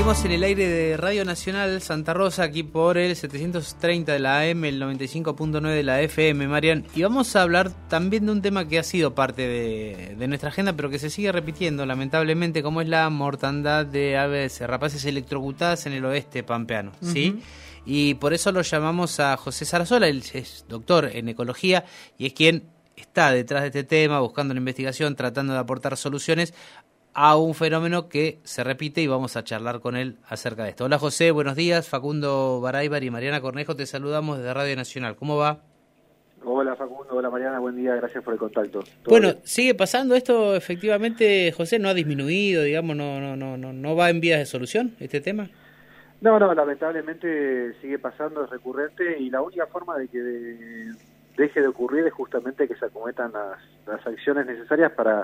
Estamos en el aire de Radio Nacional Santa Rosa, aquí por el 730 de la AM, el 95.9 de la FM, Marian. Y vamos a hablar también de un tema que ha sido parte de nuestra agenda, pero que se sigue repitiendo, lamentablemente, como es la mortandad de aves rapaces electrocutadas en el oeste pampeano, ¿sí? Y por eso lo llamamos a José Sarasola. Él es doctor en ecología y es quien está detrás de este tema, buscando la investigación, tratando de aportar soluciones a un fenómeno que se repite, y vamos a charlar con él acerca de esto. Hola José, buenos días. Facundo Baraybar y Mariana Cornejo, te saludamos desde Radio Nacional. ¿Cómo va? Hola Facundo, hola Mariana, buen día, gracias por el contacto. Bueno, bien. ¿Sigue pasando esto efectivamente, José? ¿No ha disminuido, digamos, no va en vías de solución este tema? No, lamentablemente sigue pasando, es recurrente, y la única forma de que deje de ocurrir es justamente que se acometan las acciones necesarias para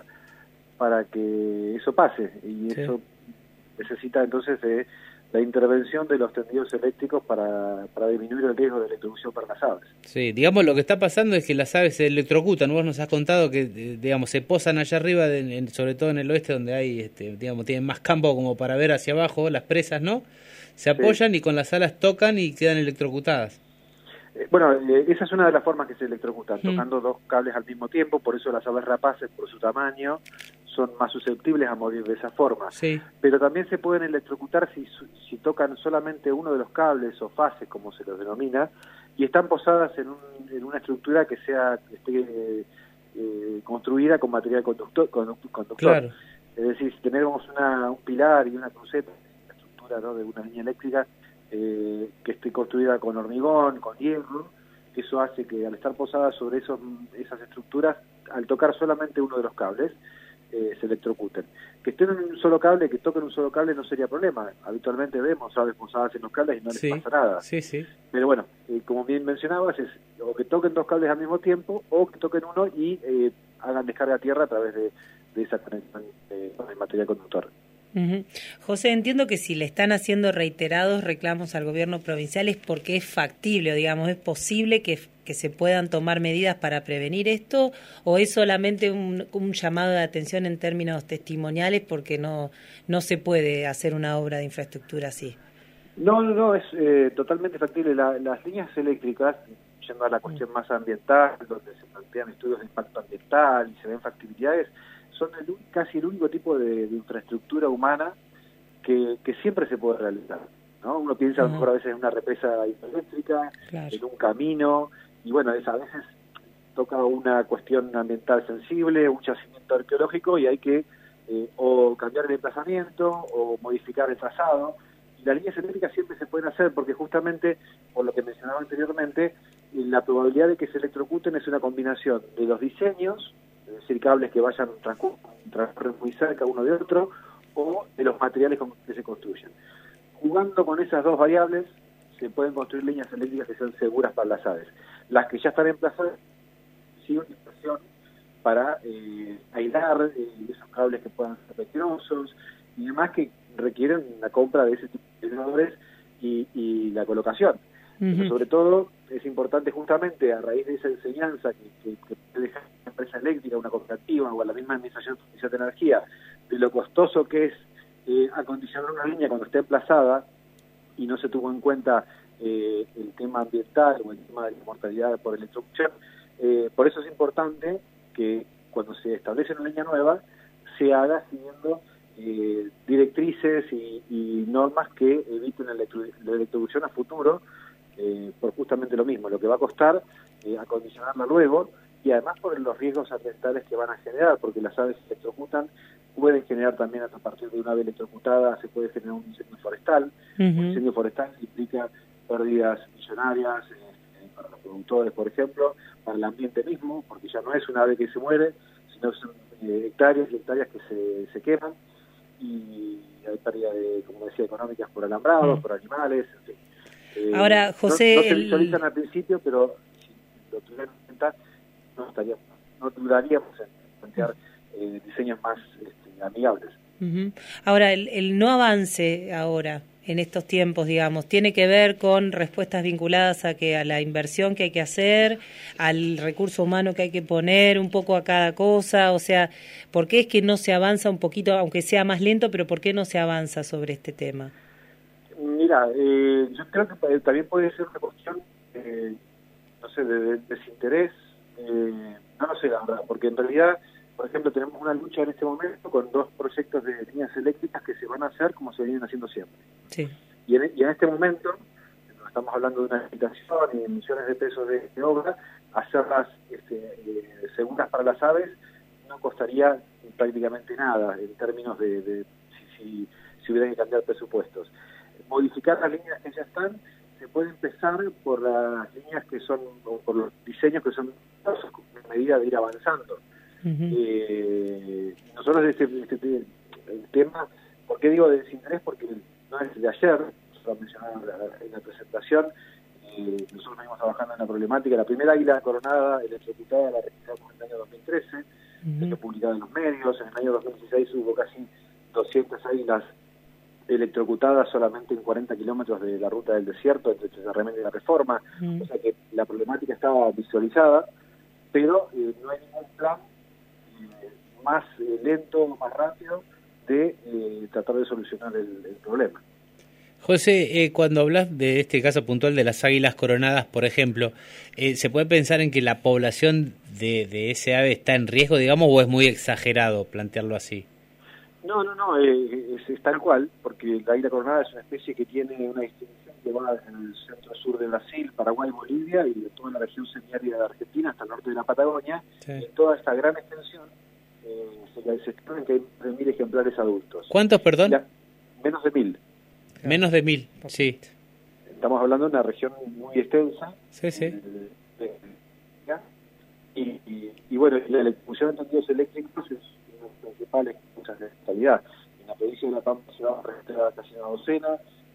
que eso pase, y sí, eso necesita entonces de la intervención de los tendidos eléctricos para disminuir el riesgo de electrocución para las aves. Sí, digamos, lo que está pasando es que las aves se electrocutan. Vos nos has contado que, digamos, se posan allá arriba, sobre todo en el oeste, donde hay, digamos, tienen más campo como para ver hacia abajo las presas, ¿no? Se apoyan, sí, y con las alas tocan y quedan electrocutadas. Bueno, esa es una de las formas que se electrocutan, tocando dos cables al mismo tiempo. Por eso las aves rapaces, por su tamaño, son más susceptibles a morir de esa forma. Sí. Pero también se pueden electrocutar si tocan solamente uno de los cables o fases, como se los denomina, y están posadas en una estructura que esté construida con material conductor. Claro. Es decir, si tenemos un pilar y una cruceta, la estructura, ¿no?, de una línea eléctrica, que esté construida con hormigón, con hierro, eso hace que al estar posada sobre esas estructuras, al tocar solamente uno de los cables, se electrocuten. Que estén en un solo cable, que toquen un solo cable, no sería problema. Habitualmente vemos aves posadas en los cables y no les pasa nada. Sí, sí. Pero bueno, como bien mencionabas, es o que toquen dos cables al mismo tiempo, o que toquen uno y hagan descarga a tierra a través de esa conexión con el material conductor. José, entiendo que si le están haciendo reiterados reclamos al gobierno provincial es porque es factible, digamos, es posible que se puedan tomar medidas para prevenir esto, o es solamente un llamado de atención en términos testimoniales porque no se puede hacer una obra de infraestructura así. No, es totalmente factible. Las líneas eléctricas, yendo a la cuestión más ambiental, donde se plantean estudios de impacto ambiental y se ven factibilidades, son casi el único tipo de infraestructura humana que siempre se puede realizar, ¿no? Uno piensa a lo mejor a veces en una represa hidroeléctrica, claro, en un camino, y bueno, a veces toca una cuestión ambiental sensible, un yacimiento arqueológico, y hay que o cambiar el emplazamiento o modificar el trazado. Y las líneas eléctricas siempre se pueden hacer porque justamente, por lo que mencionaba anteriormente, la probabilidad de que se electrocuten es una combinación de los diseños, es decir, cables que vayan transcurren muy cerca uno de otro, o de los materiales con que se construyen. Jugando con esas dos variables, se pueden construir líneas eléctricas que sean seguras para las aves. Las que ya están emplazadas, sí, una inversión para aislar esos cables que puedan ser peligrosos y demás, que requieren la compra de ese tipo de aisladores y la colocación. Pero sobre todo es importante justamente a raíz de esa enseñanza que deja una empresa eléctrica, una cooperativa o a la misma administración de energía, de lo costoso que es acondicionar una línea cuando esté emplazada y no se tuvo en cuenta el tema ambiental o el tema de la mortalidad por electrocución. Por eso es importante que cuando se establece una línea nueva se haga siguiendo directrices y normas que eviten la electrocución a futuro, por justamente lo mismo, lo que va a costar acondicionarla luego, y además por los riesgos ambientales que van a generar, porque las aves se electrocutan, pueden generar también a partir de una ave electrocutada, se puede generar un incendio forestal. Un incendio forestal implica pérdidas millonarias para los productores, por ejemplo, para el ambiente mismo, porque ya no es una ave que se muere, sino son hectáreas y hectáreas que se queman, y hay pérdida de, como decía, económicas por alambrados, por animales, en fin. Ahora, José, no se visualizan al principio, pero si lo tuvieran en cuenta, no dudaríamos en plantear diseños más amigables. Ahora, el no avance ahora, en estos tiempos, digamos, tiene que ver con respuestas vinculadas a la inversión que hay que hacer, al recurso humano que hay que poner un poco a cada cosa, o sea, ¿por qué es que no se avanza un poquito, aunque sea más lento, pero por qué no se avanza sobre este tema? Mira, yo creo que también puede ser una cuestión, no sé, de desinterés, no lo sé, la verdad, porque en realidad, por ejemplo, tenemos una lucha en este momento con 2 proyectos de líneas eléctricas que se van a hacer como se vienen haciendo siempre. Sí. Y en este momento, estamos hablando de una licitación y millones de pesos de obra, hacerlas seguras para las aves no costaría prácticamente nada en términos de si hubiera que cambiar presupuestos. Modificar las líneas que ya están, se puede empezar por las líneas que son, o por los diseños que son a medida de ir avanzando. Nosotros el tema, ¿por qué digo de desinterés? Porque no es de ayer, lo mencionaba en la presentación, nosotros venimos trabajando en la problemática. La primera águila coronada electrocutada la registramos en el año 2013, fue publicada en los medios. En el año 2016 hubo casi 200 águilas electrocutadas solamente en 40 kilómetros de la ruta del desierto entre Chazarremen y La Reforma. O sea que la problemática estaba visualizada, pero no hay ningún plan más lento, más rápido de tratar de solucionar el problema. José, cuando hablas de este caso puntual de las águilas coronadas, por ejemplo, ¿se puede pensar en que la población de ese ave está en riesgo, digamos, o es muy exagerado plantearlo así? No, es tal cual, porque la águila coronada es una especie que tiene una distribución que va desde el centro-sur de Brasil, Paraguay, Bolivia y de toda la región semiárida de Argentina hasta el norte de la Patagonia. Sí. Y en toda esta gran extensión se estima que hay 1.000 ejemplares adultos. ¿Cuántos, perdón? Menos de 1.000. Menos de 1.000, sí. Estamos hablando de una región muy extensa. Sí, sí. Y bueno, la electrocución de tendidos eléctricos es una de las principales causas de mortalidad. En la provincia de La Pampa se va a registrar casi una docena,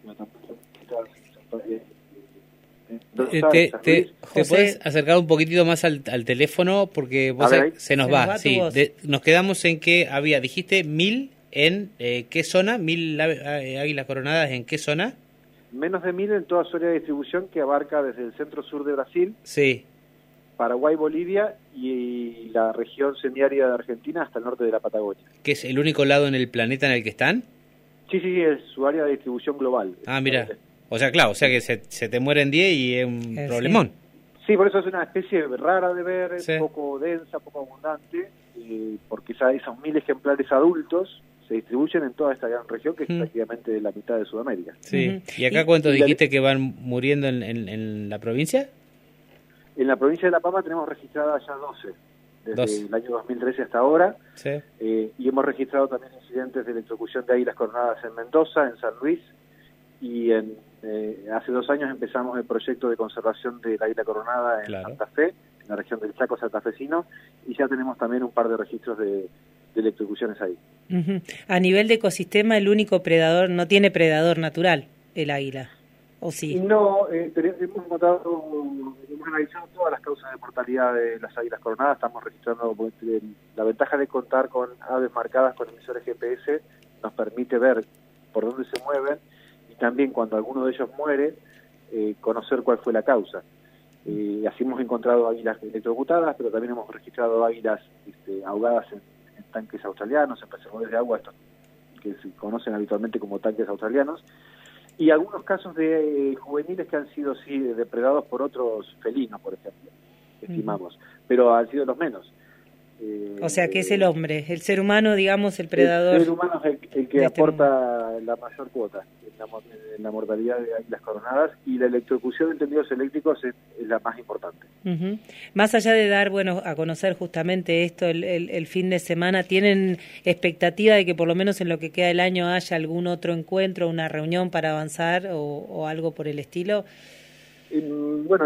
¿Te puedes acercar un poquitito más al teléfono? Porque vos se nos va. Sí, nos quedamos en que dijiste 1.000 en ¿qué zona? 1.000 águilas coronadas, ¿en qué zona? Menos de 1.000 en toda su área de distribución, que abarca desde el centro-sur de Brasil, sí, Paraguay, Bolivia y la región semiárida de Argentina hasta el norte de la Patagonia. ¿Que es el único lado en el planeta en el que están? Sí, es su área de distribución global. Ah, mira. O sea, claro, que se te mueren 10 y es un problemón. Sí, por eso es una especie rara de ver, poco densa, poco abundante, porque esos 1.000 ejemplares adultos se distribuyen en toda esta gran región, que es prácticamente la mitad de Sudamérica. Sí. ¿Y acá cuánto dijiste que van muriendo en la provincia? En la provincia de La Pampa tenemos registradas ya 12, desde el año 2013 hasta ahora, y hemos registrado también incidentes de electrocución de águilas coronadas en Mendoza, en San Luis, y hace 2 años empezamos el proyecto de conservación de la águila coronada en Santa Fe, en la región del Chaco santafesino, y ya tenemos también un par de registros de electrocuciones ahí. A nivel de ecosistema, el único predador, no tiene predador natural, el águila, ¿o sí? No, hemos analizado todas las causas de mortalidad de las águilas coronadas, estamos registrando, la ventaja de contar con aves marcadas con emisores GPS nos permite ver por dónde se mueven, y también cuando alguno de ellos muere, conocer cuál fue la causa. Así hemos encontrado águilas electrocutadas, pero también hemos registrado águilas ahogadas en tanques australianos, en reservorios de agua, estos que se conocen habitualmente como tanques australianos, y algunos casos de juveniles que han sido depredados por otros felinos, por ejemplo, estimamos, pero han sido los menos. O sea que es el hombre, el ser humano, digamos, el predador. El ser humano es el que aporta la mayor cuota en la mortalidad de águilas coronadas, y la electrocución de tendidos eléctricos es la más importante. Más allá de dar, a conocer justamente esto el fin de semana, ¿tienen expectativa de que por lo menos en lo que queda del año haya algún otro encuentro, una reunión para avanzar o algo por el estilo? Bueno,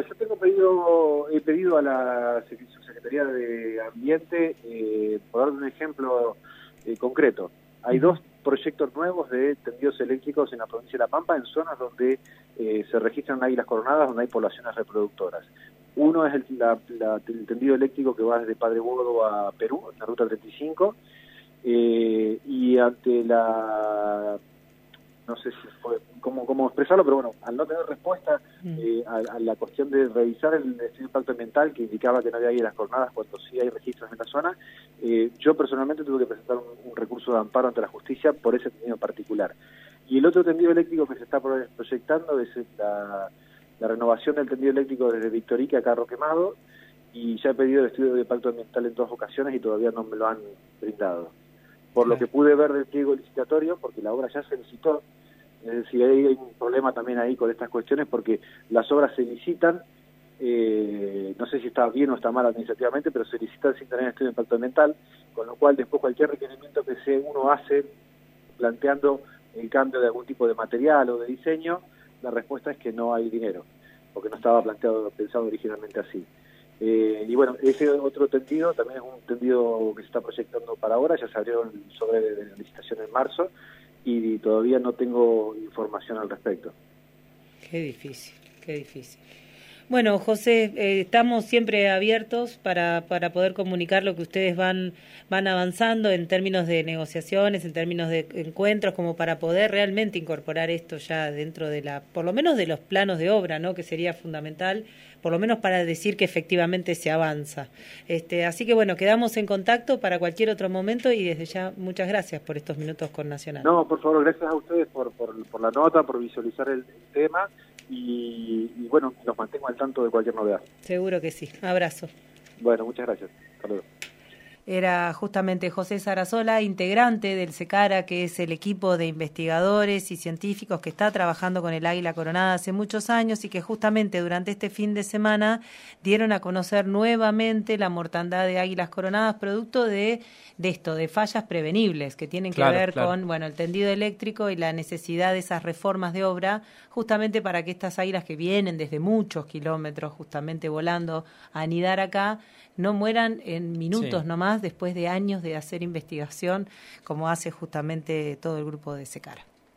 yo he pedido a la Secretaría de Ambiente, por dar un ejemplo concreto. Hay 2 proyectos nuevos de tendidos eléctricos en la provincia de La Pampa, en zonas donde se registran águilas coronadas, donde hay poblaciones reproductoras. Uno es el tendido eléctrico que va desde Padre Bodo a Perú, en la ruta 35, y ante no sé si fue cómo expresarlo, pero bueno, al no tener respuesta a la cuestión de revisar el estudio de impacto ambiental que indicaba que no había águilas coronadas cuando sí hay registros en la zona, yo personalmente tuve que presentar un recurso de amparo ante la justicia por ese tendido en particular. Y el otro tendido eléctrico que se está proyectando es la renovación del tendido eléctrico desde Victorique acá a Roquemado, y ya he pedido el estudio de impacto ambiental en 2 ocasiones y todavía no me lo han brindado. Por lo que pude ver del pliego licitatorio, porque la obra ya se licitó, es decir, hay un problema también ahí con estas cuestiones, porque las obras se licitan, no sé si está bien o está mal administrativamente, pero se licitan sin tener estudio de impacto ambiental, con lo cual después cualquier requerimiento que uno hace planteando el cambio de algún tipo de material o de diseño, la respuesta es que no hay dinero, porque no estaba pensado originalmente así. Y bueno, ese otro tendido también es un tendido que se está proyectando para ahora, ya se abrió sobre de la licitación en marzo y todavía no tengo información al respecto. Qué difícil, qué difícil. Bueno, José, estamos siempre abiertos para poder comunicar lo que ustedes van avanzando en términos de negociaciones, en términos de encuentros, como para poder realmente incorporar esto ya dentro de por lo menos de los planos de obra, ¿no? Que sería fundamental, por lo menos para decir que efectivamente se avanza. Así que bueno, quedamos en contacto para cualquier otro momento y desde ya muchas gracias por estos minutos con Nacional. No, por favor, gracias a ustedes por la nota, por visualizar el tema. Y bueno, los mantengo al tanto de cualquier novedad. Seguro que sí. Abrazo. Bueno, muchas gracias. Saludos. Era justamente José Sarasola, integrante del SECARA, que es el equipo de investigadores y científicos que está trabajando con el águila coronada hace muchos años y que justamente durante este fin de semana dieron a conocer nuevamente la mortandad de águilas coronadas, producto de esto, de fallas prevenibles que tienen que ver con el tendido eléctrico y la necesidad de esas reformas de obra, justamente para que estas águilas que vienen desde muchos kilómetros justamente volando a anidar acá, no mueran en minutos nomás después de años de hacer investigación, como hace justamente todo el grupo de SECARA.